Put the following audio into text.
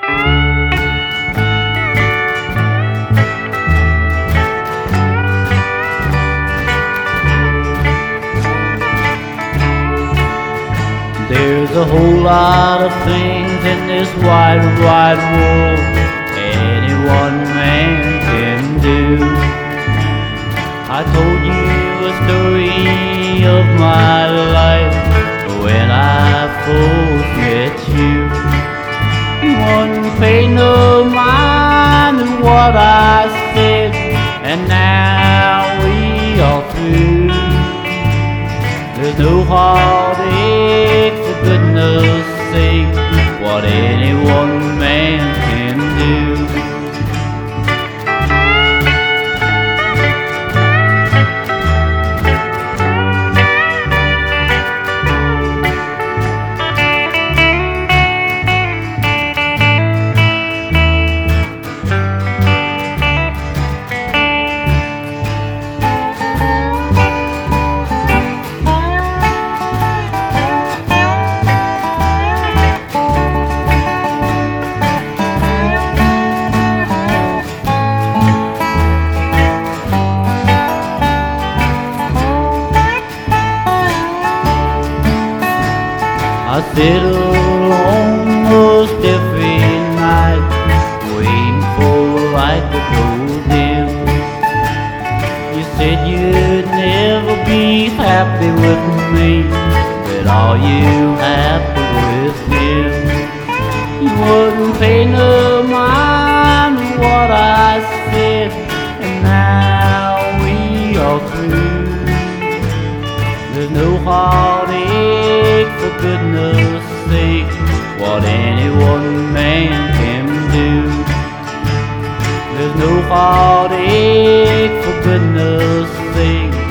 There's a whole lot of things in this wide, wide world any one man can do. I told you a story of my life when I first met you. You wouldn't pay no mind to what I said, and now we are through. There's no heartache, for goodness sake, what any one man can do. I sit almost every night, waiting for the light to go dim. You said you'd never be happy with me, but are you happy with him? You wouldn't pay no mind to what I said, and now we are through. There's no heartache, for goodness sake, what any one man can do. There's no heartache, for goodness sake,